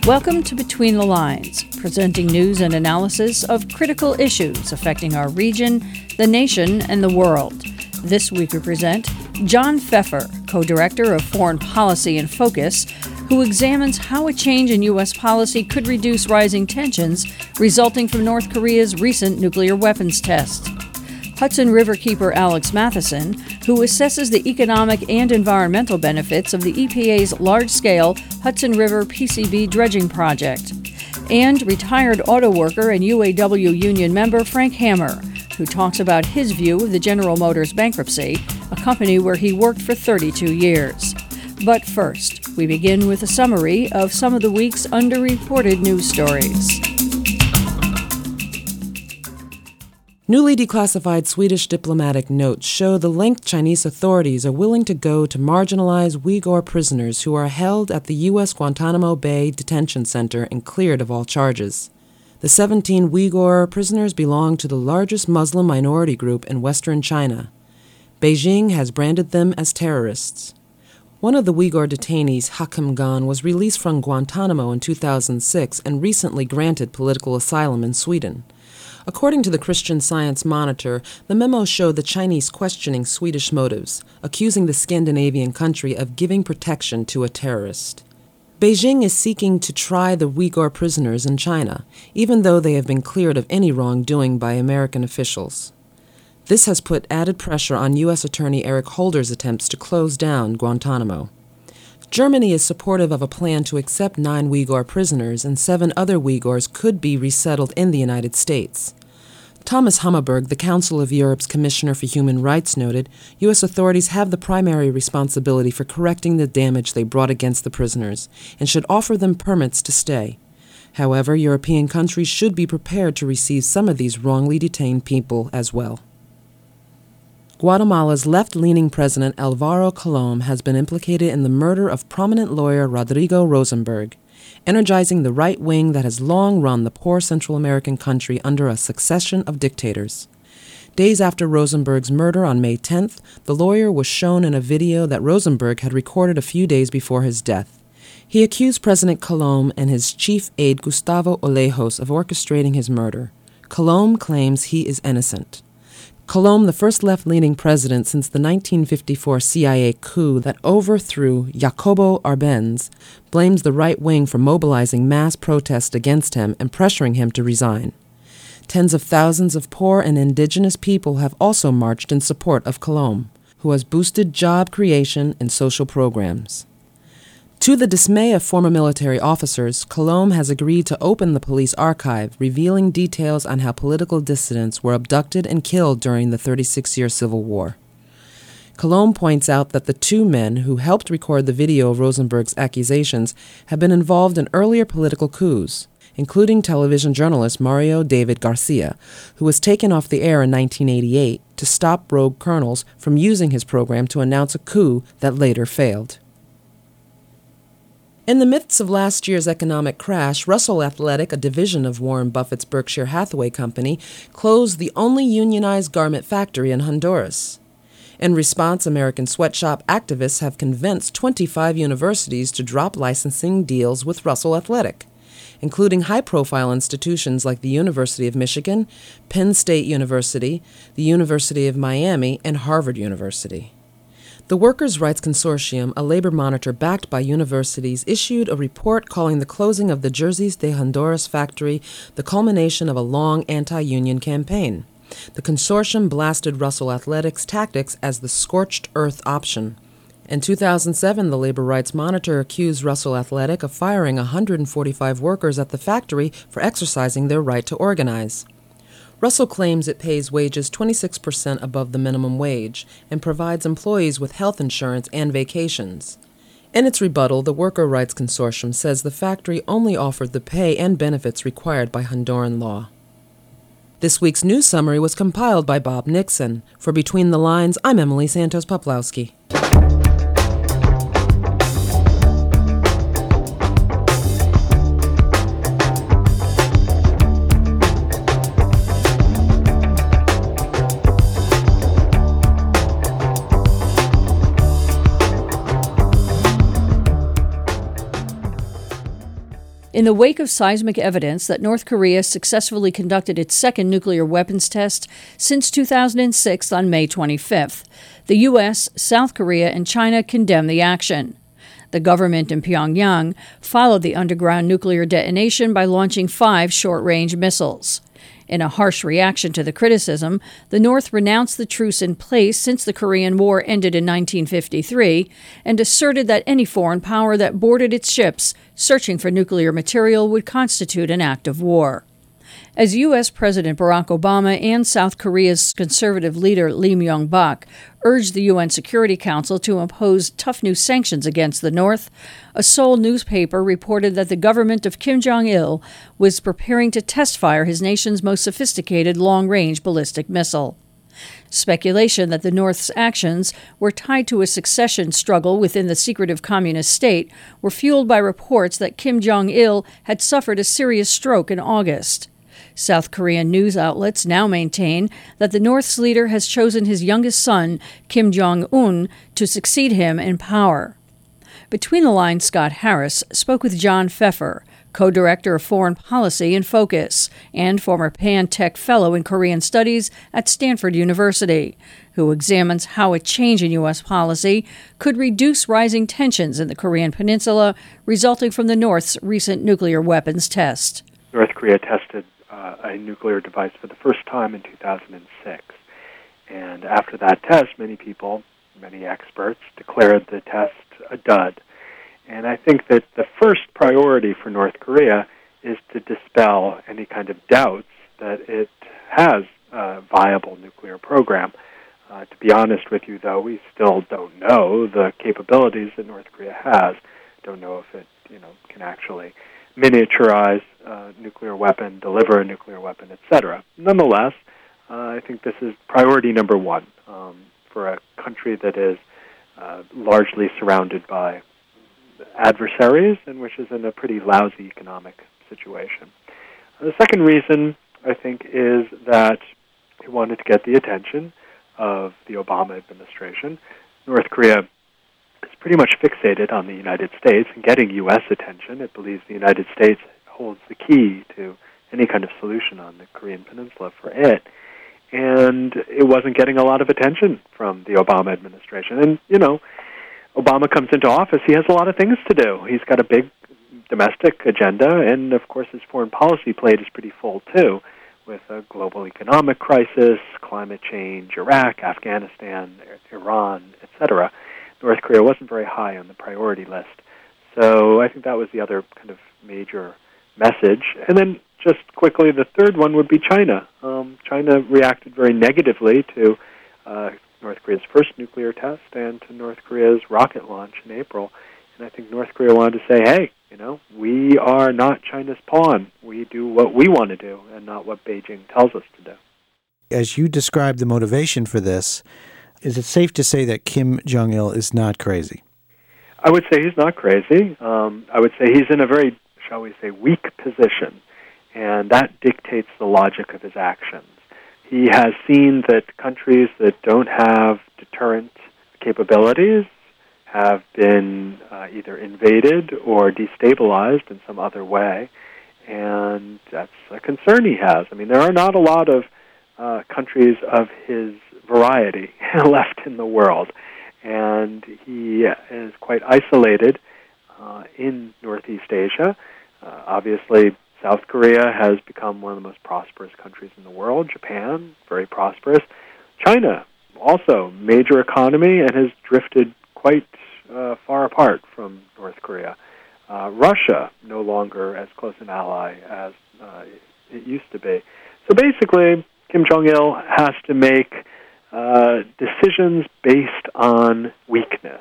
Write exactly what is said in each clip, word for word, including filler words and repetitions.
Welcome to Between the Lines, presenting news and analysis of critical issues affecting our region, the nation, and the world. This week we present John Pfeffer, co-director of Foreign Policy in Focus, who examines how a change in U S policy could reduce rising tensions resulting from North Korea's recent nuclear weapons test. Hudson River keeper Alex Matheson, who assesses the economic and environmental benefits of the E P A's large-scale Hudson River P C B dredging project. And retired auto worker and U A W union member Frank Hammer, who talks about his view of the General Motors bankruptcy, a company where he worked for thirty-two years. But first, we begin with a summary of some of the week's underreported news stories. Newly declassified Swedish diplomatic notes show the length Chinese authorities are willing to go to marginalize Uyghur prisoners who are held at the U S Guantanamo Bay Detention Center and cleared of all charges. The seventeen Uyghur prisoners belong to the largest Muslim minority group in western China. Beijing has branded them as terrorists. One of the Uyghur detainees, Hakim Gan, was released from Guantanamo in two thousand six and recently granted political asylum in Sweden. According to the Christian Science Monitor, the memo showed the Chinese questioning Swedish motives, accusing the Scandinavian country of giving protection to a terrorist. Beijing is seeking to try the Uyghur prisoners in China, even though they have been cleared of any wrongdoing by American officials. This has put added pressure on U S Attorney Eric Holder's attempts to close down Guantanamo. Germany is supportive of a plan to accept nine Uyghur prisoners, and seven other Uyghurs could be resettled in the United States. Thomas Hammarberg, the Council of Europe's Commissioner for Human Rights, noted U S authorities have the primary responsibility for correcting the damage they brought against the prisoners and should offer them permits to stay. However, European countries should be prepared to receive some of these wrongly detained people as well. Guatemala's left-leaning president Alvaro Colom has been implicated in the murder of prominent lawyer Rodrigo Rosenberg, energizing the right wing that has long run the poor Central American country under a succession of dictators. Days after Rosenberg's murder on May tenth, the lawyer was shown in a video that Rosenberg had recorded a few days before his death. He accused President Colom and his chief aide Gustavo Olejos of orchestrating his murder. Colom claims he is innocent. Colom, the first left-leaning president since the nineteen fifty-four C I A coup that overthrew Jacobo Arbenz, blames the right wing for mobilizing mass protest against him and pressuring him to resign. Tens of thousands of poor and indigenous people have also marched in support of Colom, who has boosted job creation and social programs. To the dismay of former military officers, Colom has agreed to open the police archive, revealing details on how political dissidents were abducted and killed during the thirty-six-year Civil War. Colom points out that the two men who helped record the video of Rosenberg's accusations have been involved in earlier political coups, including television journalist Mario David Garcia, who was taken off the air in nineteen eighty-eight to stop rogue colonels from using his program to announce a coup that later failed. In the midst of last year's economic crash, Russell Athletic, a division of Warren Buffett's Berkshire Hathaway company, closed the only unionized garment factory in Honduras. In response, American sweatshop activists have convinced twenty-five universities to drop licensing deals with Russell Athletic, including high-profile institutions like the University of Michigan, Penn State University, the University of Miami, and Harvard University. The Workers' Rights Consortium, a labor monitor backed by universities, issued a report calling the closing of the Jerseys de Honduras factory the culmination of a long anti-union campaign. The consortium blasted Russell Athletic's tactics as the scorched earth option. In two thousand seven, the Labor Rights Monitor accused Russell Athletic of firing one hundred forty-five workers at the factory for exercising their right to organize. Russell claims it pays wages twenty-six percent above the minimum wage and provides employees with health insurance and vacations. In its rebuttal, the Worker Rights Consortium says the factory only offered the pay and benefits required by Honduran law. This week's news summary was compiled by Bob Nixon. For Between the Lines, I'm Emily Santos-Poplowski. In the wake of seismic evidence that North Korea successfully conducted its second nuclear weapons test since two thousand six on May twenty-fifth, the U S, South Korea, and China condemned the action. The government in Pyongyang followed the underground nuclear detonation by launching five short-range missiles. In a harsh reaction to the criticism, the North renounced the truce in place since the Korean War ended in nineteen fifty-three and asserted that any foreign power that boarded its ships searching for nuclear material would constitute an act of war. As U S. President Barack Obama and South Korea's conservative leader Lee Myung-bak urged the U N Security Council to impose tough new sanctions against the North, a Seoul newspaper reported that the government of Kim Jong-il was preparing to test fire his nation's most sophisticated long-range ballistic missile. Speculation that the North's actions were tied to a succession struggle within the secretive communist state were fueled by reports that Kim Jong-il had suffered a serious stroke in August. South Korean news outlets now maintain that the North's leader has chosen his youngest son, Kim Jong-un, to succeed him in power. Between the Lines, Scott Harris spoke with John Pfeffer, co-director of Foreign Policy in Focus and former Pan-Tech Fellow in Korean Studies at Stanford University, who examines how a change in U S policy could reduce rising tensions in the Korean Peninsula resulting from the North's recent nuclear weapons test. North Korea tested uh, a nuclear device for the first time in two thousand six. And after that test, many people, many experts, declared the test a dud. And I think that the first priority for North Korea is to dispel any kind of doubts that it has a viable nuclear program. Uh, to be honest with you, though, we still don't know the capabilities that North Korea has. Don't know if it, you know, can actually miniaturize a nuclear weapon, deliver a nuclear weapon, et cetera. Nonetheless, uh, I think this is priority number one um, for a country that is uh, largely surrounded by adversaries and which is in a pretty lousy economic situation. The second reason, I think, is that he wanted to get the attention of the Obama administration. North Korea is pretty much fixated on the United States and getting U S attention. It believes the United States holds the key to any kind of solution on the Korean Peninsula for it. And it wasn't getting a lot of attention from the Obama administration. And, you know, Obama comes into office, he has a lot of things to do. He's got a big domestic agenda, and, of course, his foreign policy plate is pretty full, too, with a global economic crisis, climate change, Iraq, Afghanistan, Iran, et cetera. North Korea wasn't very high on the priority list. So I think that was the other kind of major message. And then just quickly, the third one would be China. Um, China reacted very negatively to uh, North Korea's first nuclear test and to North Korea's rocket launch in April. And I think North Korea wanted to say, hey, you know, we are not China's pawn. We do what we want to do and not what Beijing tells us to do. As you describe the motivation for this, is it safe to say that Kim Jong-il is not crazy? I would say he's not crazy. Um, I would say he's in a very, shall we say, weak position, and that dictates the logic of his actions. He has seen that countries that don't have deterrent capabilities have been uh, either invaded or destabilized in some other way, and that's a concern he has. I mean, there are not a lot of uh, countries of his variety left in the world, and he is quite isolated uh, in Northeast Asia. Uh, obviously, South Korea has become one of the most prosperous countries in the world. Japan, very prosperous. China, also major economy, and has drifted quite uh, far apart from North Korea. Uh, Russia, no longer as close an ally as uh, it used to be. So basically, Kim Jong-il has to make uh, decisions based on weakness.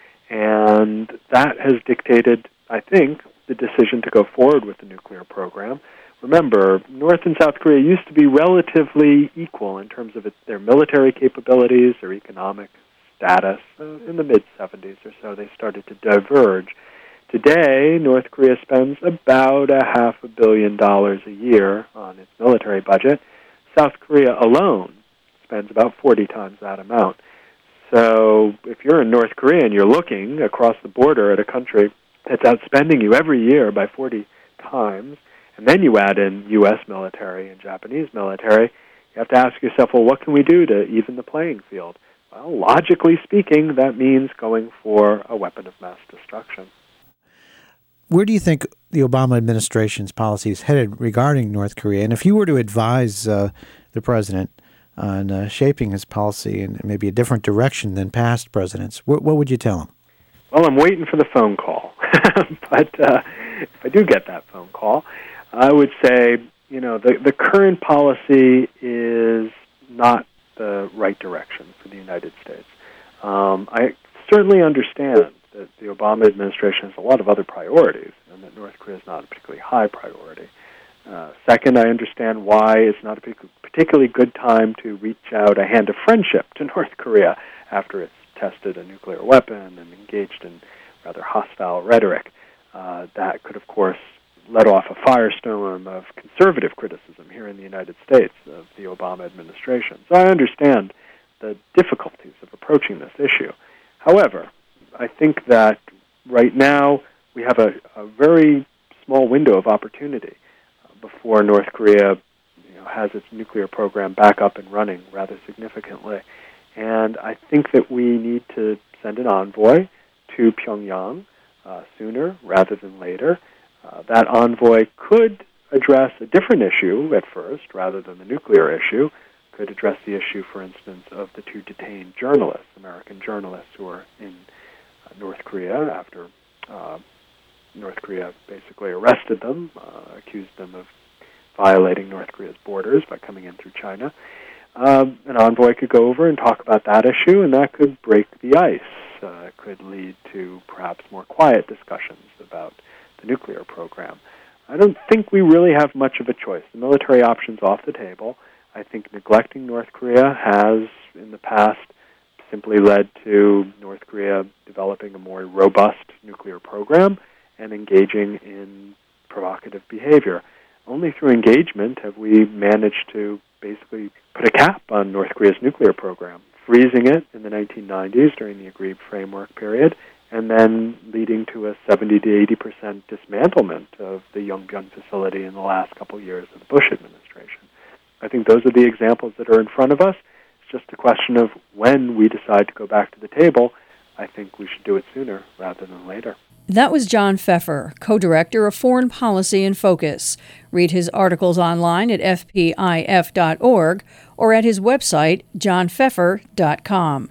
And that has dictated, I think, the decision to go forward with the nuclear program. Remember, North and South Korea used to be relatively equal in terms of its, their military capabilities, their economic status. Uh, in the mid-seventies or so, they started to diverge. Today, North Korea spends about a half a billion dollars a year on its military budget. South Korea alone spends about forty times that amount. So if you're in North Korea and you're looking across the border at a country that's outspending you every year by forty times, and then you add in U S military and Japanese military, you have to ask yourself, well, what can we do to even the playing field? Well, logically speaking, that means going for a weapon of mass destruction. Where do you think the Obama administration's policy is headed regarding North Korea? And if you were to advise uh, the president on uh, shaping his policy in maybe a different direction than past presidents, wh- what would you tell him? Well, I'm waiting for the phone call. But uh, if I do get that phone call, I would say, you know, the, the current policy is not the right direction for the United States. Um, I certainly understand that the Obama administration has a lot of other priorities and that North Korea is not a particularly high priority. Uh, second, I understand why it's not a particularly good time to reach out a hand of friendship to North Korea after it's tested a nuclear weapon and engaged in rather hostile rhetoric. Uh, that could, of course, let off a firestorm of conservative criticism here in the United States of the Obama administration. So I understand the difficulties of approaching this issue. However, I think that right now we have a, a very small window of opportunity uh, before North Korea you know, has its nuclear program back up and running rather significantly. And I think that we need to send an envoy to Pyongyang uh, sooner rather than later. Uh, that envoy could address a different issue at first rather than the nuclear issue, could address the issue, for instance, of the two detained journalists, American journalists who are in uh, North Korea after uh, North Korea basically arrested them, uh, accused them of violating North Korea's borders by coming in through China. Um, an envoy could go over and talk about that issue, and that could break the ice. Uh, it could lead to perhaps more quiet discussions about the nuclear program. I don't think we really have much of a choice. The military option's off the table. I think neglecting North Korea has, in the past, simply led to North Korea developing a more robust nuclear program and engaging in provocative behavior. Only through engagement have we managed to basically put a cap on North Korea's nuclear program, freezing it in the nineteen nineties during the agreed framework period, and then leading to a seventy to eighty percent dismantlement of the Yongbyon facility in the last couple of years of the Bush administration. I think those are the examples that are in front of us. It's just a question of when we decide to go back to the table. I think we should do it sooner rather than later. That was John Pfeffer, co-director of Foreign Policy in Focus. Read his articles online at f p i f dot org or at his website, john pfeffer dot com.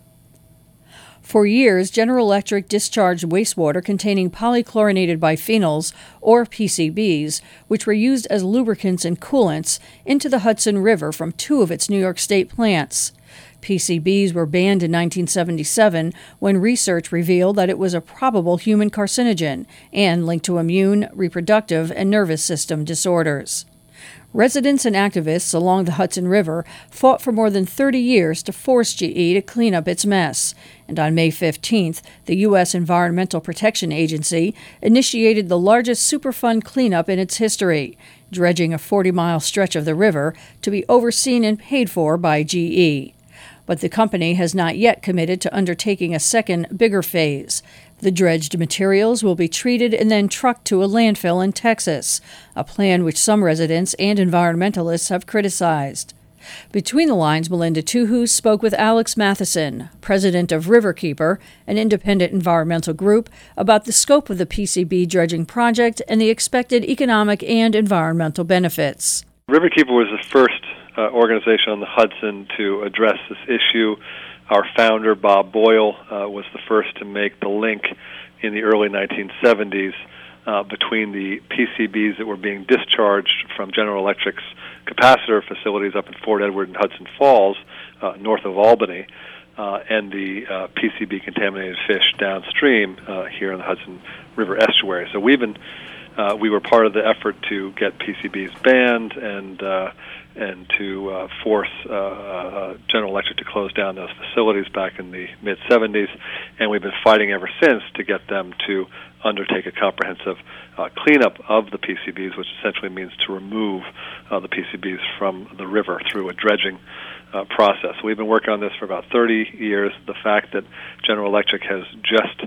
For years, General Electric discharged wastewater containing polychlorinated biphenyls, or P C Bs, which were used as lubricants and coolants, into the Hudson River from two of its New York State plants. P C Bs were banned in nineteen seventy-seven when research revealed that it was a probable human carcinogen and linked to immune, reproductive, and nervous system disorders. Residents and activists along the Hudson River fought for more than thirty years to force G E to clean up its mess. And on May fifteenth, the U S Environmental Protection Agency initiated the largest Superfund cleanup in its history, dredging a forty-mile stretch of the river to be overseen and paid for by G E. But the company has not yet committed to undertaking a second, bigger phase. The dredged materials will be treated and then trucked to a landfill in Texas, a plan which some residents and environmentalists have criticized. Between the lines, Melinda Tuhus spoke with Alex Matheson, president of Riverkeeper, an independent environmental group, about the scope of the P C B dredging project and the expected economic and environmental benefits. Riverkeeper was the first uh, organization on the Hudson to address this issue. Our founder, Bob Boyle, uh, was the first to make the link in the early nineteen seventies uh, between the P C Bs that were being discharged from General Electric's capacitor facilities up in Fort Edward and Hudson Falls, uh, north of Albany, uh, and the uh, P C B-contaminated fish downstream uh, here in the Hudson River estuary. So we've been, uh, we were part of the effort to get P C Bs banned and uh, and to uh, force uh, uh, General Electric to close down those facilities back in the mid seventies, and we've been fighting ever since to get them to undertake a comprehensive uh, cleanup of the P C Bs, which essentially means to remove uh, the P C Bs from the river through a dredging uh, process. We've been working on this for about thirty years. The fact that General Electric has just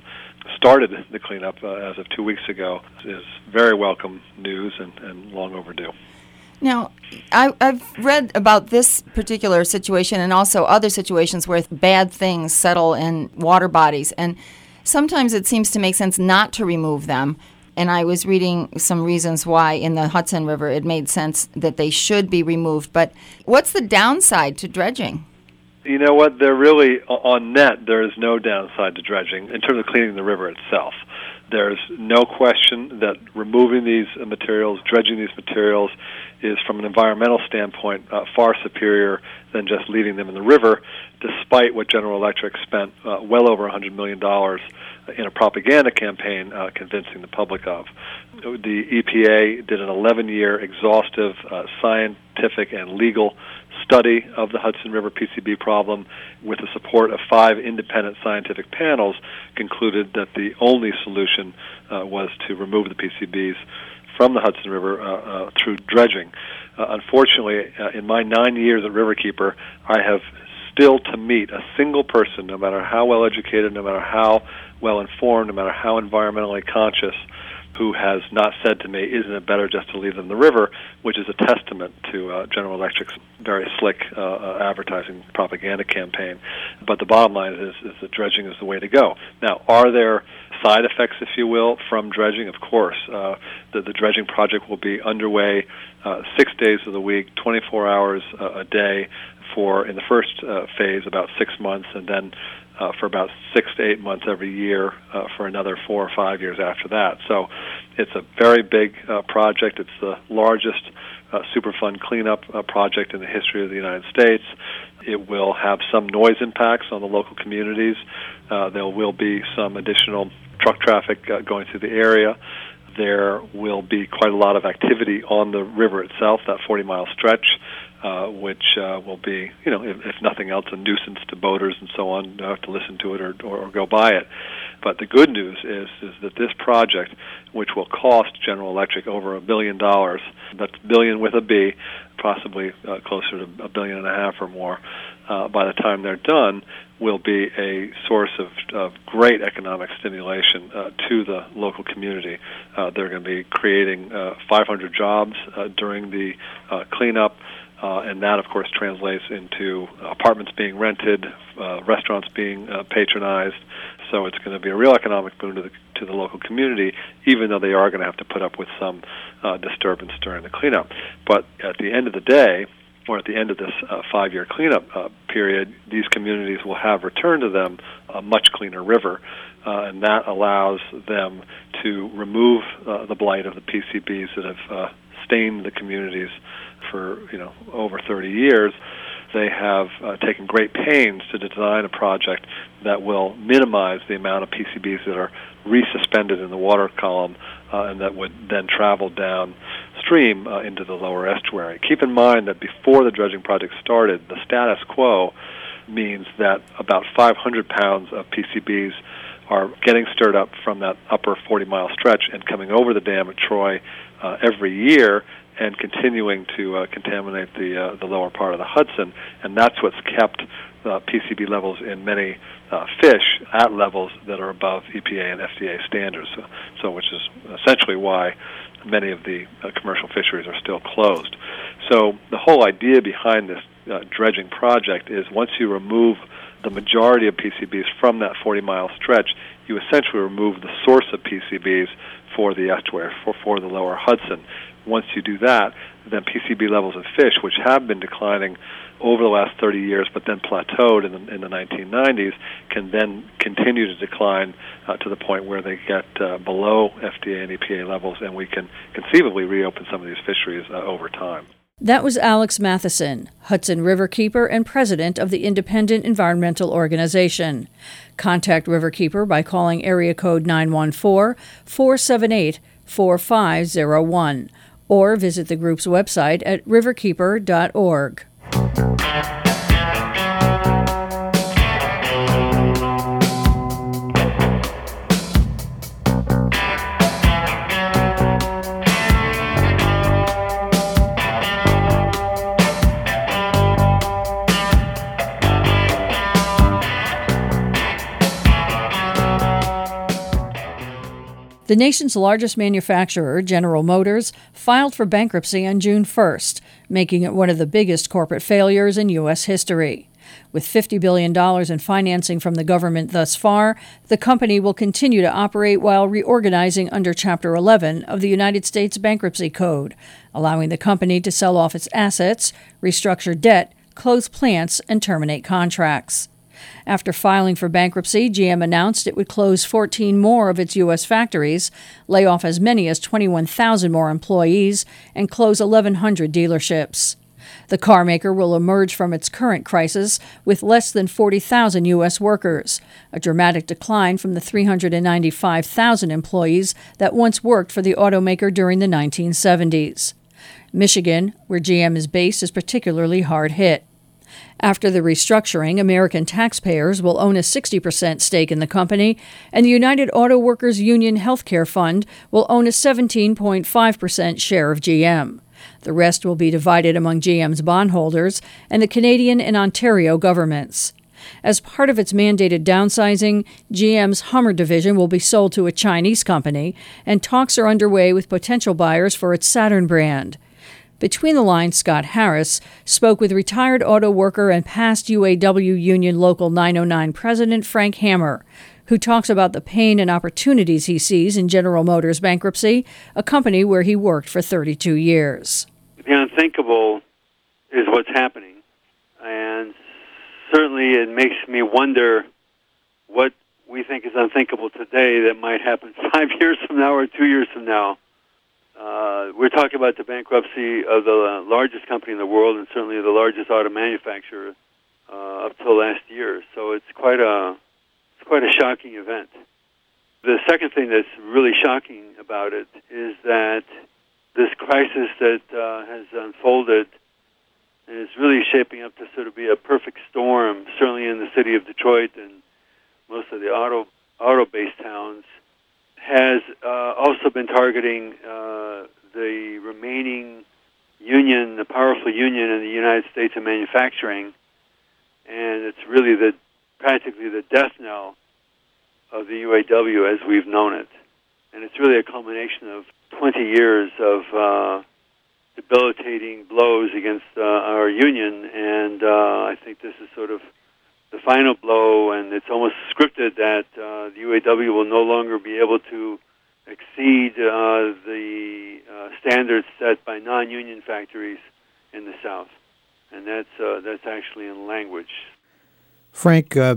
started the cleanup uh, as of two weeks ago is very welcome news and, and long overdue. Now, I, I've read about this particular situation and also other situations where bad things settle in water bodies, and sometimes it seems to make sense not to remove them. And I was reading some reasons why in the Hudson River it made sense that they should be removed. But what's the downside to dredging? You know what? There really, on net, there is no downside to dredging in terms of cleaning the river itself. There's no question that removing these materials, dredging these materials, is from an environmental standpoint uh, far superior than just leaving them in the river, despite what General Electric spent uh, well over one hundred million dollars in a propaganda campaign uh, convincing the public of. The E P A did an eleven-year exhaustive uh, scientific and legal study of the Hudson River P C B problem with the support of five independent scientific panels, concluded that the only solution uh, was to remove the P C Bs from the Hudson River uh, uh, through dredging. Uh, unfortunately, uh, in my nine years at Riverkeeper, I have still to meet a single person, no matter how well educated, no matter how well informed, no matter how environmentally conscious, who has not said to me, isn't it better just to leave them in the river, which is a testament to uh, General Electric's very slick uh, uh, advertising propaganda campaign. But the bottom line is, is that dredging is the way to go. Now, are there side effects, if you will, from dredging? Of course. Uh, the, the dredging project will be underway uh, six days of the week, twenty-four hours uh, a day for, in the first uh, phase, about six months, and then Uh, for about six to eight months every year uh, for another four or five years after that. So it's a very big uh, project. It's the largest uh, Superfund cleanup uh, project in the history of the United States. It will have some noise impacts on the local communities. Uh, there will be some additional truck traffic uh, going through the area. There will be quite a lot of activity on the river itself, that forty-mile stretch, uh, which uh, will be, you know, if, if nothing else, a nuisance to boaters and so on, uh, to listen to it or, or, or go by it. But the good news is is that this project, which will cost General Electric over a billion dollars, that's billion with a B, possibly uh, closer to a billion and a half or more, uh, by the time they're done, will be a source of, of great economic stimulation uh, to the local community. Uh, they're going to be creating uh, five hundred jobs uh, during the uh, cleanup, uh, and that, of course, translates into apartments being rented, uh, restaurants being uh, patronized. So it's going to be a real economic boon to the, to the local community, even though they are going to have to put up with some uh, disturbance during the cleanup. But at the end of the day, or at the end of this uh, five-year cleanup uh, period, these communities will have returned to them a much cleaner river, uh, and that allows them to remove uh, the blight of the P C Bs that have uh, stained the communities for, you know, over thirty years. They have uh, taken great pains to design a project that will minimize the amount of P C Bs that are resuspended in the water column uh, and that would then travel downstream uh, into the lower estuary. Keep in mind that before the dredging project started, the status quo means that about five hundred pounds of P C Bs are getting stirred up from that upper forty-mile stretch and coming over the dam at Troy uh, every year, and continuing to uh, contaminate the uh, the lower part of the Hudson, and that's what's kept uh, P C B levels in many uh, fish at levels that are above E P A and F D A standards. So, so which is essentially why many of the uh, commercial fisheries are still closed. So the whole idea behind this uh, dredging project is once you remove the majority of P C Bs from that forty-mile stretch, you essentially remove the source of P C Bs for the estuary, for, for the lower Hudson. Once you do that, then P C B levels of fish, which have been declining over the last thirty years but then plateaued in the, in the nineteen nineties, can then continue to decline uh, to the point where they get uh, below F D A and E P A levels, and we can conceivably reopen some of these fisheries uh, over time. That was Alex Matheson, Hudson Riverkeeper and president of the Independent Environmental Organization. Contact Riverkeeper by calling area code nine one four, four seven eight, four five zero one or visit the group's website at riverkeeper dot org. The nation's largest manufacturer, General Motors, filed for bankruptcy on June first, making it one of the biggest corporate failures in U S history. With fifty billion dollars in financing from the government thus far, the company will continue to operate while reorganizing under Chapter eleven of the United States Bankruptcy Code, allowing the company to sell off its assets, restructure debt, close plants, and terminate contracts. After filing for bankruptcy, G M announced it would close fourteen more of its U S factories, lay off as many as twenty-one thousand more employees, and close eleven hundred dealerships. The carmaker will emerge from its current crisis with less than forty thousand U S workers, a dramatic decline from the three hundred ninety-five thousand employees that once worked for the automaker during the nineteen seventies. Michigan, where G M is based, is particularly hard hit. After the restructuring, American taxpayers will own a sixty percent stake in the company, and the United Auto Workers Union Healthcare Fund will own a seventeen point five percent share of G M. The rest will be divided among G M's bondholders and the Canadian and Ontario governments. As part of its mandated downsizing, G M's Hummer division will be sold to a Chinese company, and talks are underway with potential buyers for its Saturn brand. Between the Lines, Scott Harris spoke with retired auto worker and past U A W Union Local nine oh nine president Frank Hammer, who talks about the pain and opportunities he sees in General Motors bankruptcy, a company where he worked for thirty-two years. The unthinkable is what's happening, and certainly it makes me wonder what we think is unthinkable today that might happen five years from now or two years from now. Uh, we're talking about the bankruptcy of the largest company in the world, and certainly the largest auto manufacturer uh, up till last year. So it's quite a it's quite a shocking event. The second thing that's really shocking about it is that this crisis that uh, has unfolded is really shaping up to sort of be a perfect storm, certainly in the city of Detroit and most of the auto auto-based towns, has uh, also been targeting uh, the remaining union, the powerful union in the United States of manufacturing, and it's really the practically the death knell of the U A W as we've known it. And it's really a culmination of twenty years of uh, debilitating blows against uh, our union, and uh, I think this is sort of the final blow, and it's almost scripted that uh, the U A W will no longer be able to exceed uh, the uh, standards set by non-union factories in the South, and that's uh, that's actually in language. Frank, uh,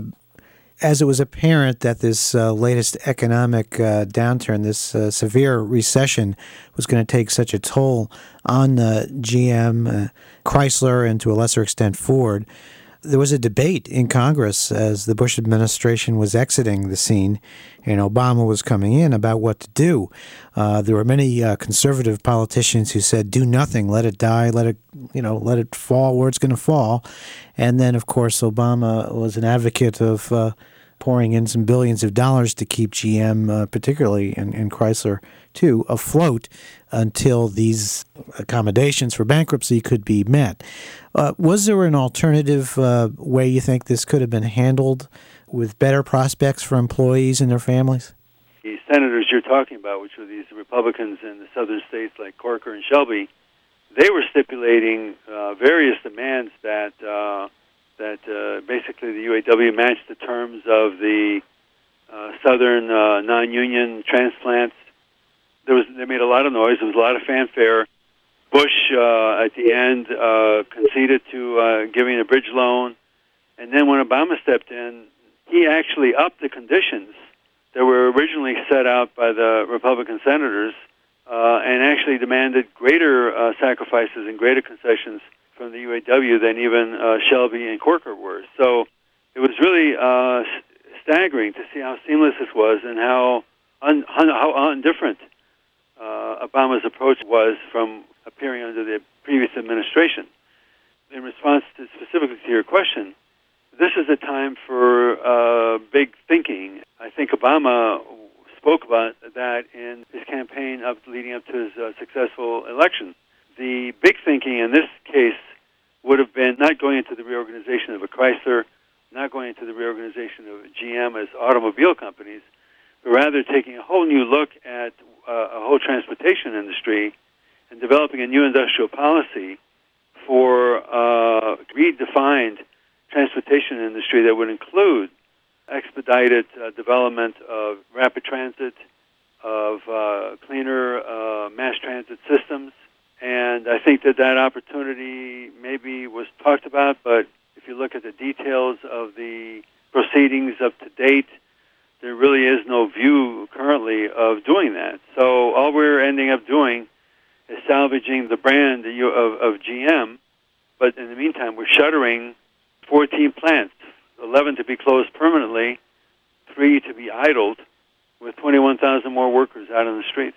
as it was apparent that this uh, latest economic uh, downturn, this uh, severe recession, was going to take such a toll on uh, G M, uh, Chrysler, and to a lesser extent Ford, there was a debate in Congress as the Bush administration was exiting the scene and Obama was coming in about what to do. Uh, there were many uh, conservative politicians who said, do nothing, let it die, let it, you know, let it fall where it's going to fall. And then, of course, Obama was an advocate of uh, pouring in some billions of dollars to keep G M, uh, particularly, and, and Chrysler, too, afloat until these accommodations for bankruptcy could be met. Uh, was there an alternative uh, way you think this could have been handled with better prospects for employees and their families? The senators you're talking about, which were these Republicans in the southern states like Corker and Shelby, they were stipulating uh, various demands that uh, that uh, basically the U A W matched the terms of the uh, southern uh, non-union transplants. There was they made a lot of noise. There was a lot of fanfare. Bush, uh, at the end, uh, conceded to uh, giving a bridge loan. And then when Obama stepped in, he actually upped the conditions that were originally set out by the Republican senators uh, and actually demanded greater uh, sacrifices and greater concessions from the U A W than even uh, Shelby and Corker were. So it was really uh, staggering to see how seamless this was and how, un- how indifferent uh, Obama's approach was from appearing under the previous administration. In response to specifically to your question, this is a time for uh, big thinking. I think Obama spoke about that in his campaign up leading up to his uh, successful election. The big thinking in this case would have been not going into the reorganization of a Chrysler, not going into the reorganization of G M as automobile companies, but rather taking a whole new look at uh, a whole transportation industry and developing a new industrial policy for uh, redefined transportation industry that would include expedited uh, development of rapid transit, of uh, cleaner uh, mass transit systems. And I think that that opportunity maybe was talked about, but if you look at the details of the proceedings up to date, there really is no view currently of doing that. So all we're ending up doing is salvaging the brand of, of G M, but in the meantime, we're shuttering fourteen plants, eleven to be closed permanently, three to be idled, with twenty-one thousand more workers out on the streets.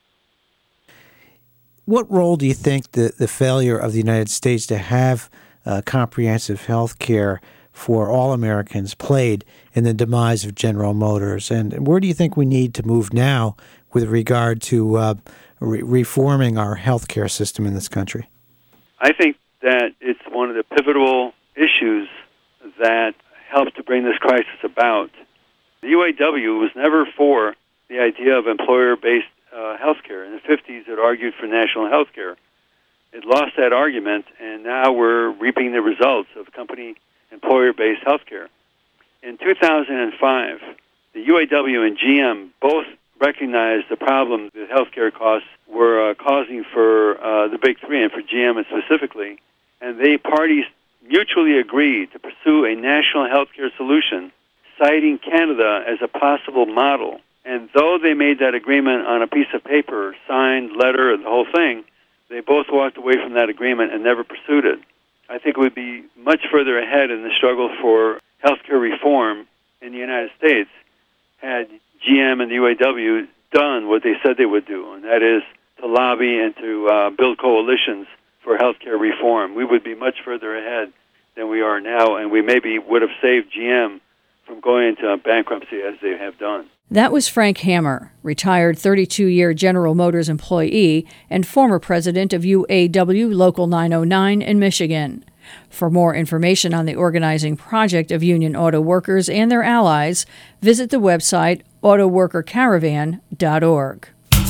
What role do you think the, the failure of the United States to have uh, comprehensive health care for all Americans played in the demise of General Motors? And where do you think we need to move now with regard to uh, re- reforming our health care system in this country? I think that it's one of the pivotal issues that helped to bring this crisis about. The U A W was never for the idea of employer-based uh, health care. In the fifties, it argued for national health care. It lost that argument, and now we're reaping the results of company employer-based health care. In two thousand five, the U A W and G M both recognized the problem that healthcare costs were uh, causing for uh, the big three, and for G M specifically, and they parties mutually agreed to pursue a national healthcare solution, citing Canada as a possible model. And though they made that agreement on a piece of paper, signed letter, and the whole thing, they both walked away from that agreement and never pursued it. I think we'd be much further ahead in the struggle for healthcare reform in the United States had G M and the U A W done what they said they would do, and that is to lobby and to uh, build coalitions for healthcare reform. We would be much further ahead than we are now, and we maybe would have saved G M from going into bankruptcy as they have done. That was Frank Hammer, retired thirty-two-year General Motors employee and former president of U A W Local nine oh nine in Michigan. For more information on the organizing project of union auto workers and their allies, visit the website auto worker caravan dot org.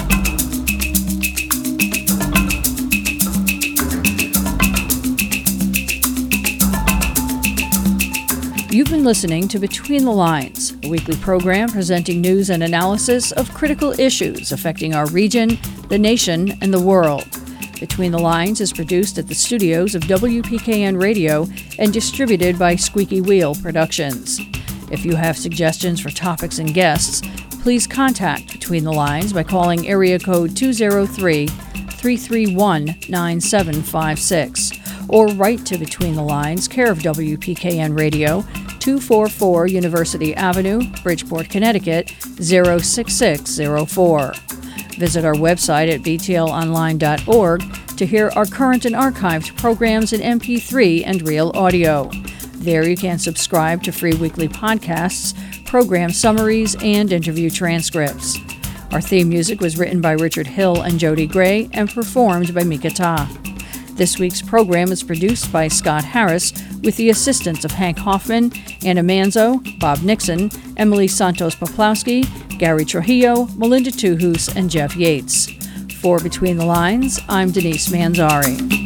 You've been listening to Between the Lines, a weekly program presenting news and analysis of critical issues affecting our region, the nation, and the world. Between the Lines is produced at the studios of W P K N Radio and distributed by Squeaky Wheel Productions. If you have suggestions for topics and guests, please contact Between the Lines by calling area code two oh three, three three one, nine seven five six or write to Between the Lines, care of W P K N Radio, two forty-four University Avenue, Bridgeport, Connecticut, zero six six zero four. Visit our website at b t l online dot org to hear our current and archived programs in M P three and real audio. There you can subscribe to free weekly podcasts, program summaries, and interview transcripts. Our theme music was written by Richard Hill and Jody Gray and performed by Mika Ta. This week's program is produced by Scott Harris with the assistance of Hank Hoffman, Anna Manzo, Bob Nixon, Emily Santos-Poplowski, Gary Trujillo, Melinda Tuhus, and Jeff Yates. For Between the Lines, I'm Denise Manzari.